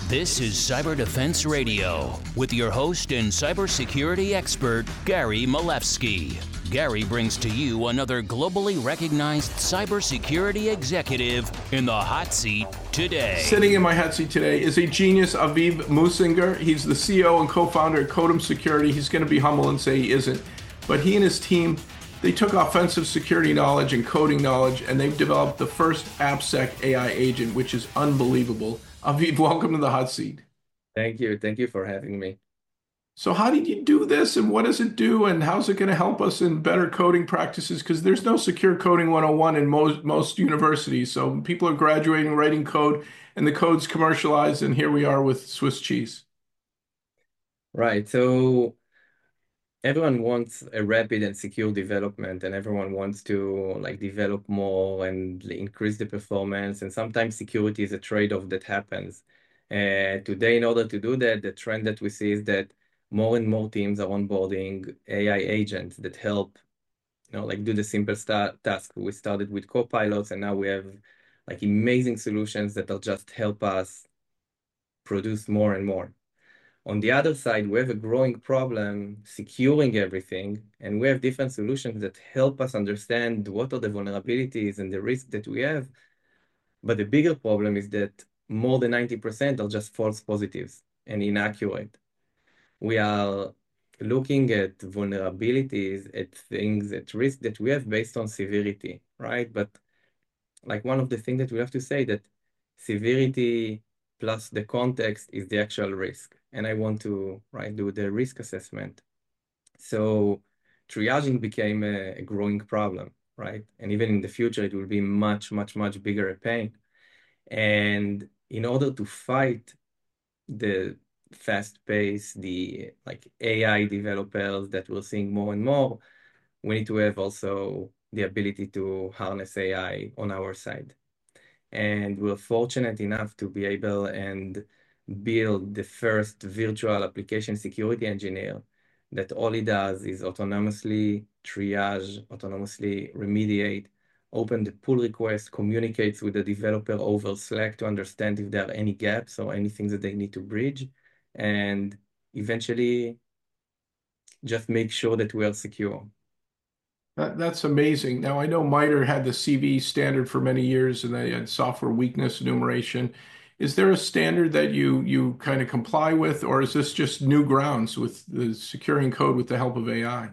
This is Cyber Defense Radio with your host and cybersecurity expert, Gary Malevsky. Gary brings to you another globally recognized cybersecurity executive in the hot seat today. Sitting in my hot seat today is a genius, Aviv Musinger. He's the CEO and co-founder at Codem Security. He's going to be humble and say he isn't. But he and his team, they took offensive security knowledge and coding knowledge, and they've developed the first AppSec AI agent, which is unbelievable. Aviv, welcome to the hot seat. Thank you. Thank you for having me. So how did you do this, and what does it do, and how's it going to help us in better coding practices? Because there's no secure coding 101 in most universities. So people are graduating, writing code, and the code's commercialized, and here we are with Swiss cheese. Right. So everyone wants a rapid and secure development, and everyone wants to develop more and increase the performance. And sometimes security is a trade-off that happens. Today, in order to do that, the trend that we see is that more and more teams are onboarding AI agents that help, do the simple task. We started with copilots, and now we have amazing solutions that will just help us produce more and more. On the other side, we have a growing problem securing everything, and we have different solutions that help us understand what are the vulnerabilities and the risks that we have. But the bigger problem is that more than 90% are just false positives and inaccurate. We are looking at vulnerabilities, at things, at risk that we have based on severity, right? But one of the things that we have to say that severity plus the context is the actual risk. And I want to do the risk assessment. So triaging became a growing problem, right? And even in the future, it will be much, much, much bigger a pain. And in order to fight the fast pace, the AI developers that we're seeing more and more, we need to have also the ability to harness AI on our side. And we're fortunate enough to be able and build the first virtual application security engineer that all he does is autonomously triage, autonomously remediate, open the pull request, communicates with the developer over Slack to understand if there are any gaps or anything that they need to bridge, and eventually just make sure that we are secure. That's amazing. Now, I know MITRE had the CV standard for many years, and they had software weakness enumeration. Is there a standard that you kind of comply with, or is this just new grounds with the securing code with the help of AI?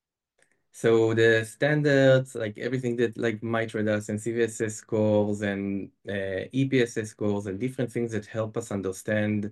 So the standards, everything that MITRE does, and CVSS scores and EPSS scores and different things that help us understand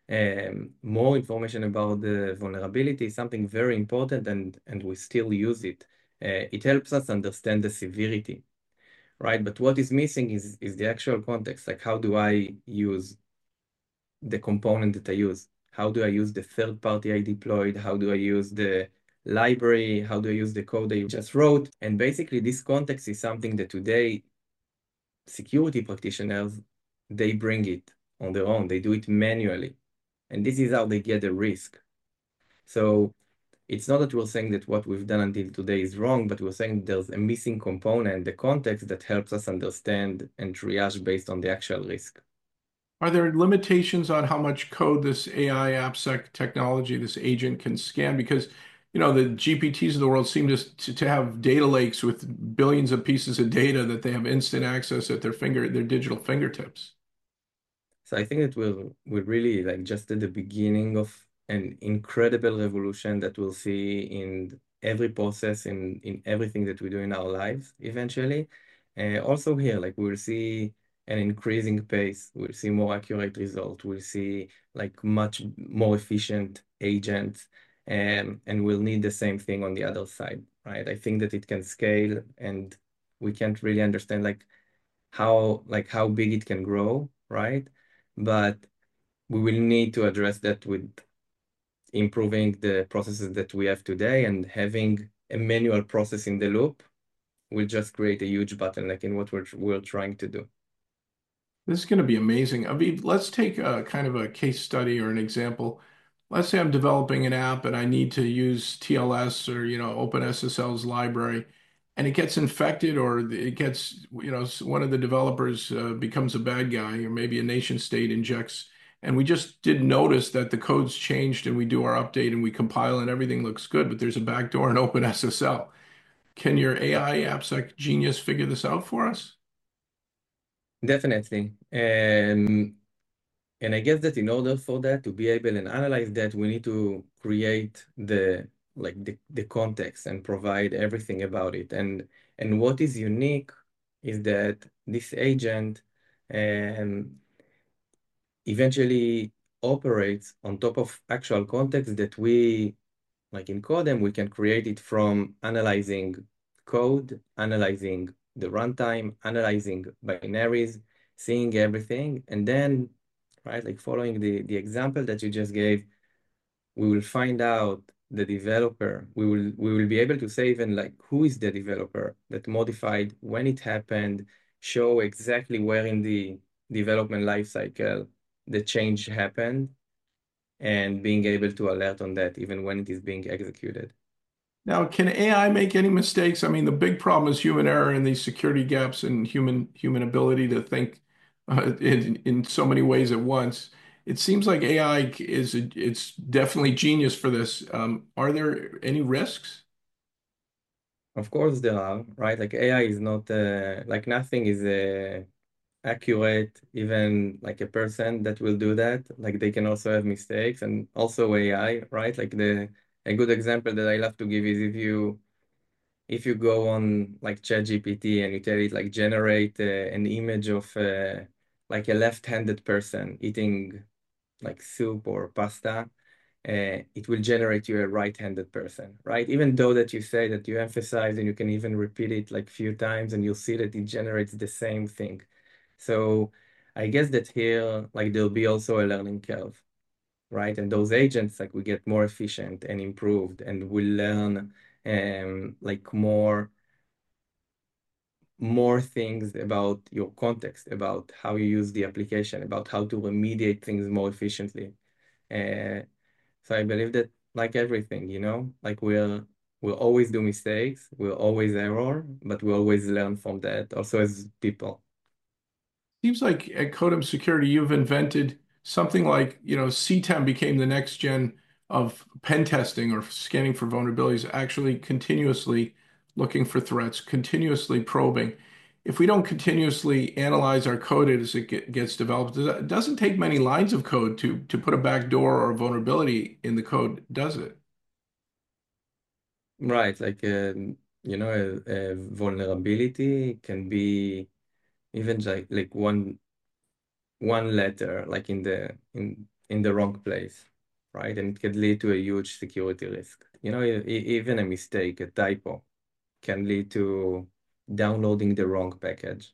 more information about the vulnerability is something very important, and we still use it. It helps us understand the severity, right? But what is missing is the actual context. How do I use the component that I use? How do I use the third party I deployed? How do I use the library? How do I use the code I just wrote? And basically, this context is something that today security practitioners, they bring it on their own. They do it manually. And this is how they get the risk. So it's not that we're saying that what we've done until today is wrong, but we're saying there's a missing component, the context that helps us understand and triage based on the actual risk. Are there limitations on how much code this AI AppSec technology, this agent can scan? Because, the GPTs of the world seem to have data lakes with billions of pieces of data that they have instant access at their digital fingertips. So I think that we're really just at the beginning of an incredible revolution that we'll see in every process, in everything that we do in our lives eventually. Also here, we'll see an increasing pace. We'll see more accurate results. We'll see much more efficient agents, and we'll need the same thing on the other side, right? I think that it can scale, and we can't really understand how big it can grow, right? But we will need to address that with improving the processes that we have today, and having a manual process in the loop will just create a huge bottleneck in what we're trying to do. This is going to be amazing. Aviv, let's take a kind of a case study or an example. Let's say I'm developing an app and I need to use TLS or, OpenSSL's library, and it gets infected, or it gets, one of the developers becomes a bad guy, or maybe a nation state injects and we just didn't notice that the code's changed and we do our update and we compile and everything looks good, but there's a backdoor in OpenSSL. Can your AI apps like Genius figure this out for us? Definitely. And I guess that in order for that to be able and analyze that, we need to create the context and provide everything about it. And what is unique is that this agent um, eventually operates on top of actual context that we, like in Codem, we can create it from analyzing code, analyzing the runtime, analyzing binaries, seeing everything, and then, right, like following the example that you just gave, we will find out the developer. We will be able to say even like who is the developer that modified, when it happened, show exactly where in the development lifecycle the change happened, and being able to alert on that even when it is being executed. Now, can AI make any mistakes? I mean, the big problem is human error and these security gaps and human ability to think in so many ways at once. It seems like AI it's definitely genius for this. Are there any risks? Of course there are, right? Like AI is not like nothing is accurate, even like a person that will do that. Like they can also have mistakes, and also AI, right? Like the a good example that I love to give is if you go on like ChatGPT and you tell it like generate an image of like a left-handed person eating like soup or pasta, it will generate you a right-handed person, right? Even though that you say that you emphasize and you can even repeat it like few times and you'll see that it generates the same thing. So I guess that here, like there'll be also a learning curve, right? And those agents, like we get more efficient and improved and will learn like more things about your context, about how you use the application, about how to remediate things more efficiently. Uh, so I believe that like everything, like we'll always do mistakes, we'll always error, but we always learn from that also as people. Seems like at Codem Security, you've invented something like, CTEM became the next gen of pen testing or scanning for vulnerabilities, actually continuously looking for threats, continuously probing. If we don't continuously analyze our code as it gets developed, it doesn't take many lines of code to put a backdoor or a vulnerability in the code, does it? Right, like a vulnerability can be even like one letter like in the wrong place, right? And it can lead to a huge security risk. Even a mistake, a typo, can lead to downloading the wrong package.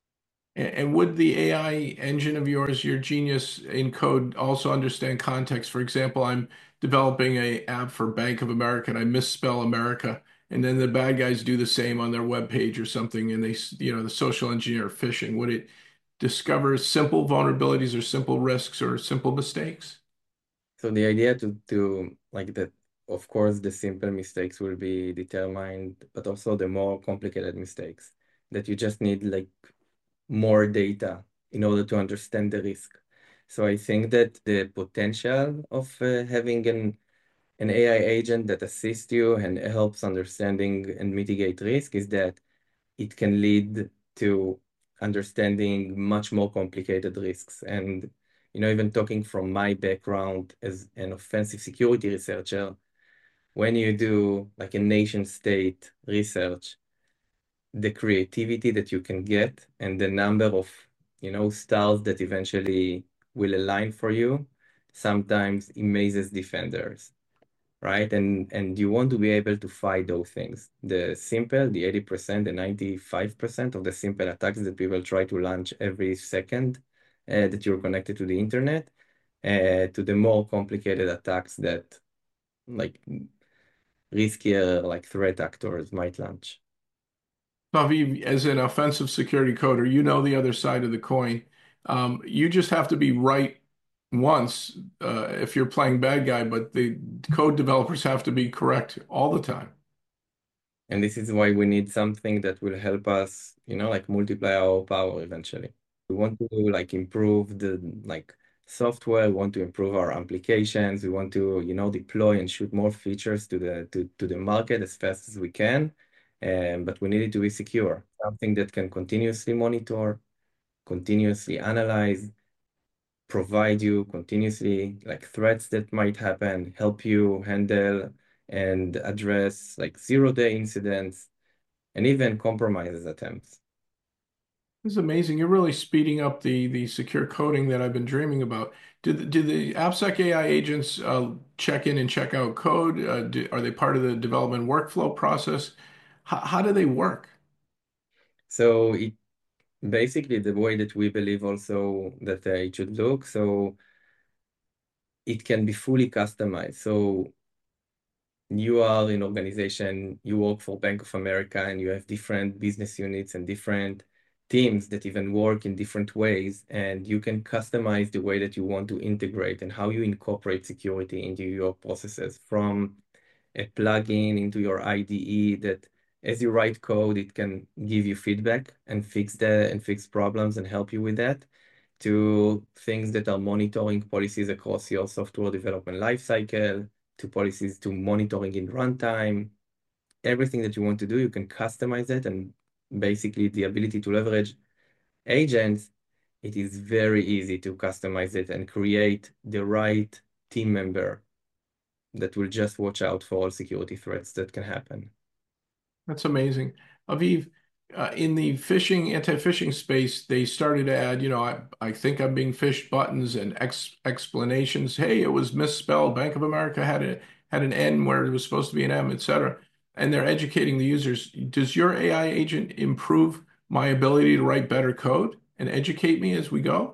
And would the AI engine of yours, your Genius in code, also understand context? For example, I'm developing a app for Bank of America and I misspell America, and then the bad guys do the same on their web page or something, and the social engineer phishing. Would it discover simple vulnerabilities or simple risks or simple mistakes? So the idea to like that, of course, the simple mistakes will be determined, but also the more complicated mistakes that you just need like more data in order to understand the risk. So I think that the potential of having an AI agent that assists you and helps understanding and mitigate risk is that it can lead to understanding much more complicated risks. And, even talking from my background as an offensive security researcher, when you do like a nation state research, the creativity that you can get and the number of, stars that eventually will align for you sometimes amazes defenders, right? And you want to be able to fight those things. The 80%, the 95% of the simple attacks that people try to launch every second that you're connected to the internet, to the more complicated attacks that like riskier like threat actors might launch. Aviv, as an offensive security coder, you know the other side of the coin. You just have to be right once if you're playing bad guy, but the code developers have to be correct all the time. And this is why we need something that will help us, like multiply our power eventually. We want to like improve the like software, we want to improve our applications, we want to, deploy and shoot more features to the market as fast as we can. But we need it to be secure, something that can continuously monitor, continuously analyze, provide you continuously like threats that might happen, help you handle and address like zero-day incidents and even compromises attempts. This is amazing. You're really speeding up the secure coding that I've been dreaming about. Do the AppSec AI agents check in and check out code? Are they part of the development workflow process? How do they work? So it basically the way that we believe also that it should look, so it can be fully customized. So you are in organization, you work for Bank of America, and you have different business units and different teams that even work in different ways, and you can customize the way that you want to integrate and how you incorporate security into your processes, from a plugin into your IDE that as you write code, it can give you feedback and fix problems and help you with that, to things that are monitoring policies across your software development lifecycle, to policies to monitoring in runtime. Everything that you want to do, you can customize it, and basically the ability to leverage agents, it is very easy to customize it and create the right team member that will just watch out for all security threats that can happen. That's amazing. Aviv, in the phishing, anti-phishing space, they started to add, I think I'm being phished buttons and explanations. Hey, it was misspelled. Bank of America had an N where it was supposed to be an M, etc. And they're educating the users. Does your AI agent improve my ability to write better code and educate me as we go?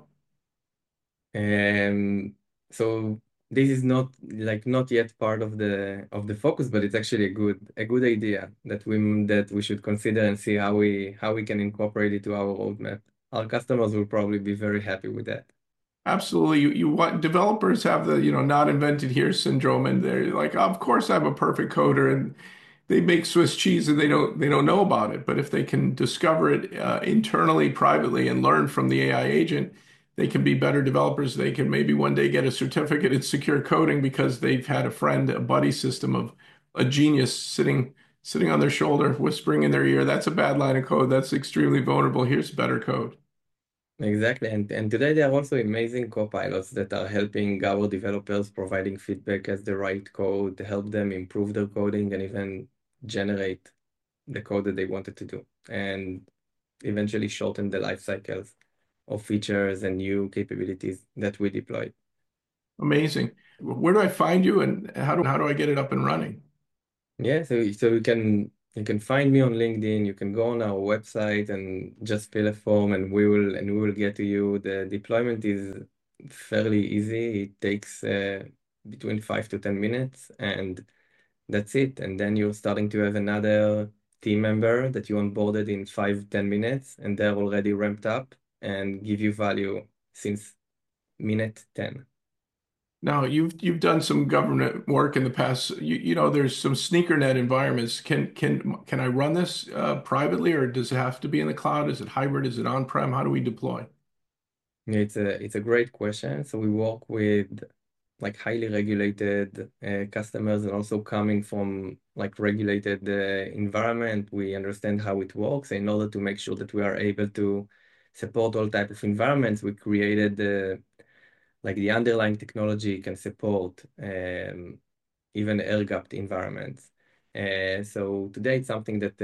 Um, so this is not yet part of the focus, but it's actually a good idea that we should consider and see how we can incorporate it to our roadmap. Our customers will probably be very happy with that. Absolutely. You want developers have the, not invented here syndrome, and they're like, of course I'm a perfect coder, and they make Swiss cheese and they don't know about it. But if they can discover it internally, privately, and learn from the AI agent, they can be better developers. They can maybe one day get a certificate in secure coding because they've had a friend, a buddy system of a genius sitting on their shoulder, whispering in their ear, "That's a bad line of code. That's extremely vulnerable. Here's better code." Exactly. And today there are also amazing co-pilots that are helping our developers, providing feedback as they write code, to help them improve their coding and even generate the code that they wanted to do, and eventually shorten the life cycles of features and new capabilities that we deployed. Amazing. Where do I find you, and how do I get it up and running? Yeah, so you can find me on LinkedIn. You can go on our website and just fill a form, and we will get to you. The deployment is fairly easy. It takes between 5 to 10 minutes, and that's it. And then you're starting to have another team member that you onboarded in 5, 10 minutes, and they're already ramped up and give you value since minute 10. Now, you've done some government work in the past. There's some sneaker net environments. Can I run this privately, or does it have to be in the cloud? Is it hybrid? Is it on-prem? How do we deploy? Yeah, it's a great question. So we work with like highly regulated customers, and also coming from like regulated environment, we understand how it works. In order to make sure that we are able to support all type of environments, we created like the underlying technology can support even air-gapped environments. So today it's something that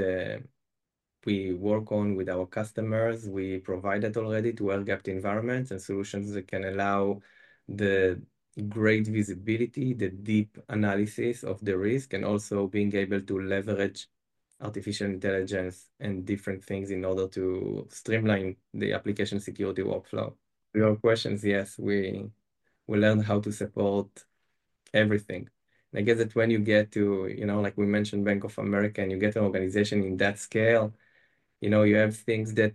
we work on with our customers. We provided already to air-gapped environments and solutions that can allow the great visibility, the deep analysis of the risk, and also being able to leverage artificial intelligence and different things in order to streamline the application security workflow. Your questions, yes, we learn how to support everything. And I guess that when you get to, like we mentioned, Bank of America, and you get an organization in that scale, you have things that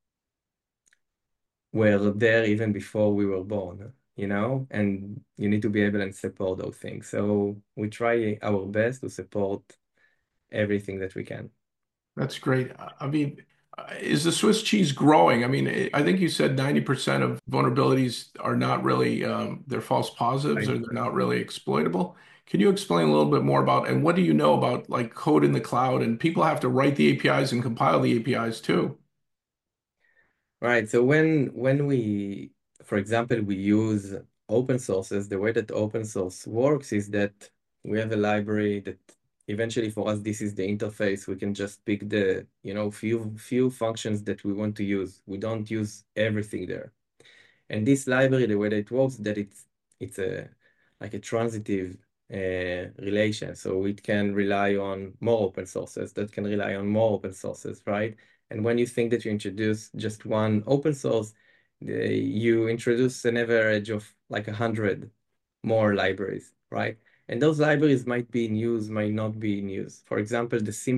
were there even before we were born, and you need to be able to support those things. So we try our best to support everything that we can. That's great. I mean, Is the Swiss cheese growing? I mean, I think you said 90% of vulnerabilities are not really, they're false positives Right. or they're not really exploitable. Can you explain a little bit more about, and what do you know about like code in the cloud? And people have to write the APIs and compile the APIs too. Right. So when we, for example, we use open sources, the way that open source works is that we have a library that eventually for us, this is the interface. We can just pick the, few functions that we want to use. We don't use everything there. And this library, the way that it works, that it's a like a transitive relation. So it can rely on more open sources that can rely on more open sources, right? And when you think that you introduce just one open source, you introduce an average of like 100 more libraries, right? And those libraries might be in use, might not be in use. For example,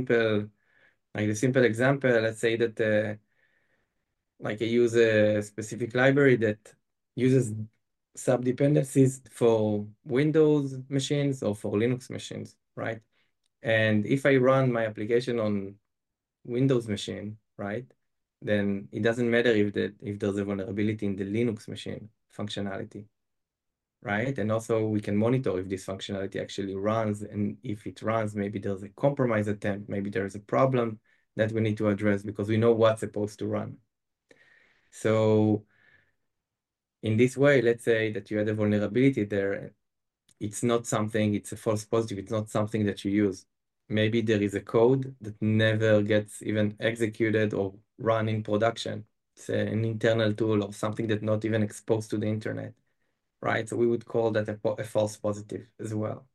the simple example, let's say that like I use a specific library that uses sub-dependencies for Windows machines or for Linux machines, right? And if I run my application on Windows machine, right, then it doesn't matter if there's a vulnerability in the Linux machine functionality, right? And also we can monitor if this functionality actually runs, and if it runs, maybe there's a compromise attempt, maybe there's a problem that we need to address because we know what's supposed to run. So in this way, let's say that you had a vulnerability there. It's not something, it's a false positive. It's not something that you use. Maybe there is a code that never gets even executed or run in production. It's an internal tool or something that's not even exposed to the internet, right? So we would call that a false positive as well.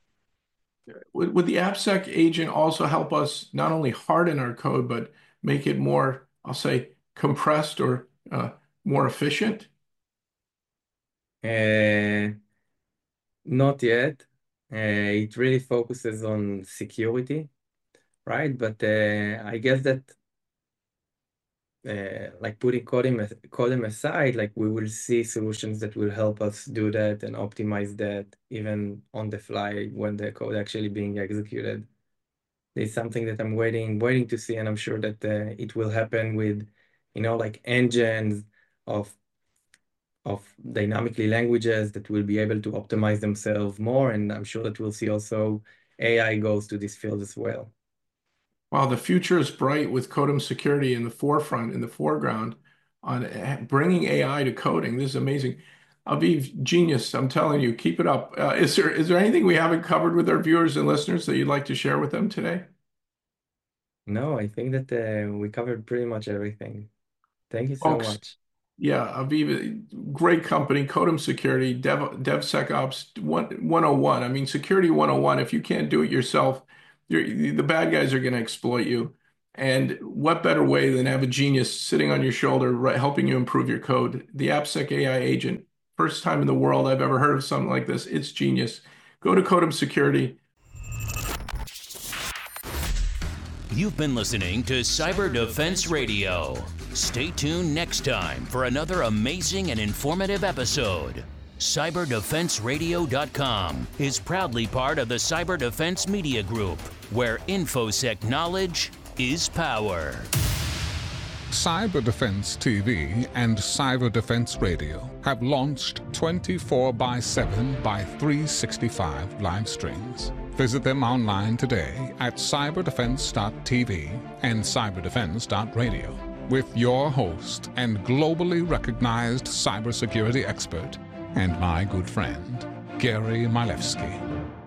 Would the AppSec agent also help us not only harden our code, but make it more, I'll say, compressed or more efficient? Uh, Not yet. It really focuses on security, right? But I guess that like putting coding aside, like we will see solutions that will help us do that and optimize that even on the fly when the code actually being executed. It's something that I'm waiting to see, and I'm sure that it will happen with, like engines of dynamically languages that will be able to optimize themselves more. And I'm sure that we'll see also AI goes to this field as well. Wow, the future is bright with Codem Security in the forefront, in the foreground, on bringing AI to coding. This is amazing. Aviv, genius. I'm telling you, keep it up. Is there anything we haven't covered with our viewers and listeners that you'd like to share with them today? No, I think that we covered pretty much everything. Thank you so Folks, much. yeah, Aviva, great company, Codem Security, DevSecOps 101. I mean, Security 101, if you can't do it yourself, the bad guys are going to exploit you. And what better way than have a genius sitting on your shoulder, helping you improve your code? The AppSec AI agent, first time in the world I've ever heard of something like this. It's genius. Go to Codem Security. You've been listening to Cyber Defense Radio. Stay tuned next time for another amazing and informative episode. CyberDefenseRadio.com is proudly part of the Cyber Defense Media Group, where InfoSec knowledge is power. Cyber Defense TV and Cyber Defense Radio have launched 24/7 by 365 live streams. Visit them online today at cyberdefense.tv and cyberdefense.radio with your host and globally recognized cybersecurity expert and my good friend, Gary Milewski.